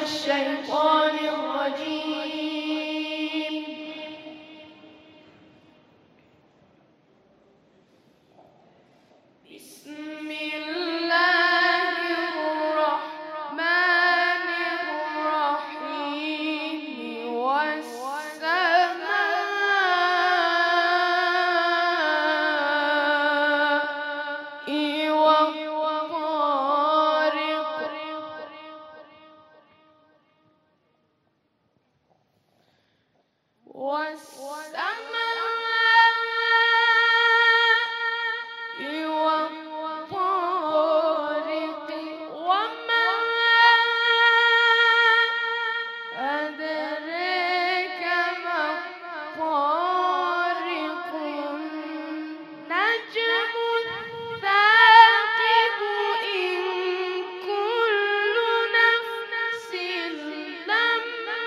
الشيطان الرجيم. بسم الله الرحمن الرحيم. والطارق وما أدراك ما الطارق. النجم الثاقب. إن كل نفس لما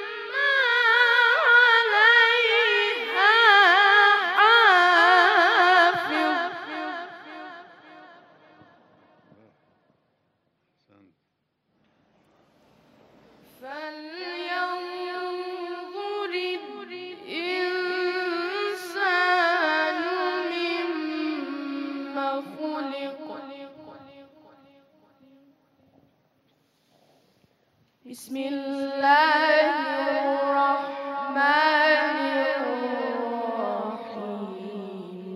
عليها حافظ. فلينظر الإنسان مما خلق. بسم الله الرحمن الرحيم.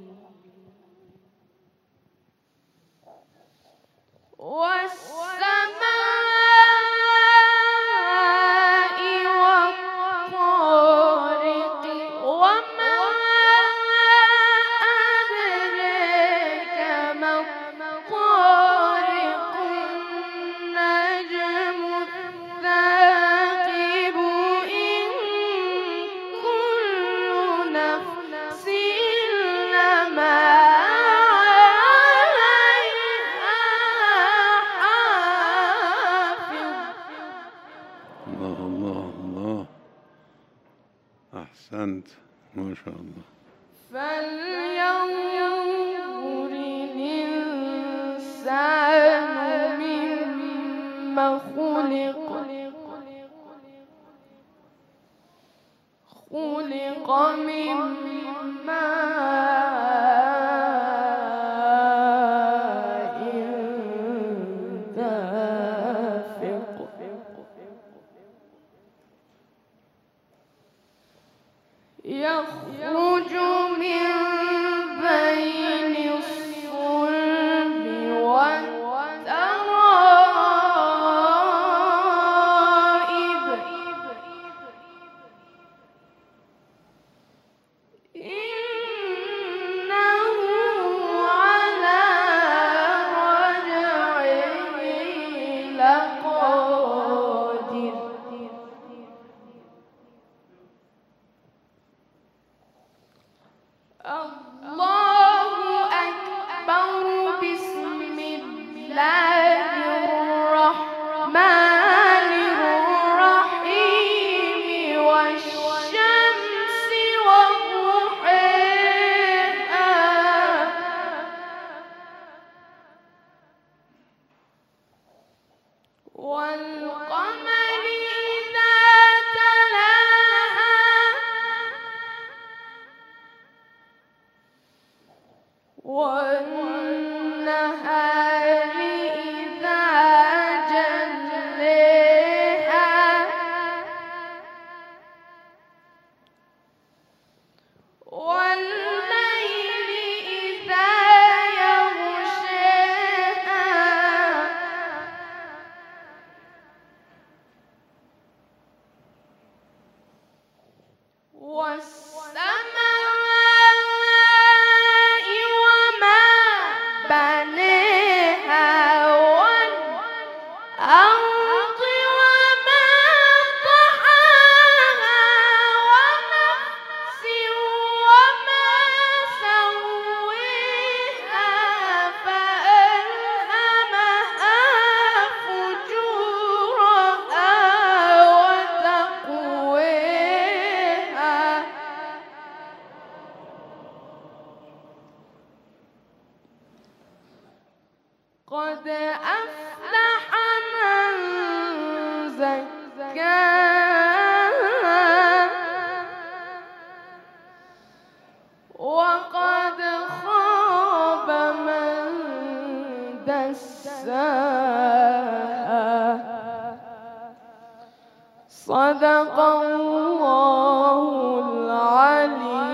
والسماء والطارق وما أدراك ما الطارق. النجم الثاقب. إن كل نفس لما الله الله الله، أحسنت ما شاء الله. فلينظر الإنسان مما خلق. خلق من ماء دافق. يخرج من بين الصلب والترائب. إنه على رجعه لقادر. الله أكبر. بسم الله الرحمن الرحيم. والشمس وضحاها. والقمر إذا تلاها. والنهار إذا جلاها. والليل إذا يغشاها. وقد خاب من دساها. صدق الله العلي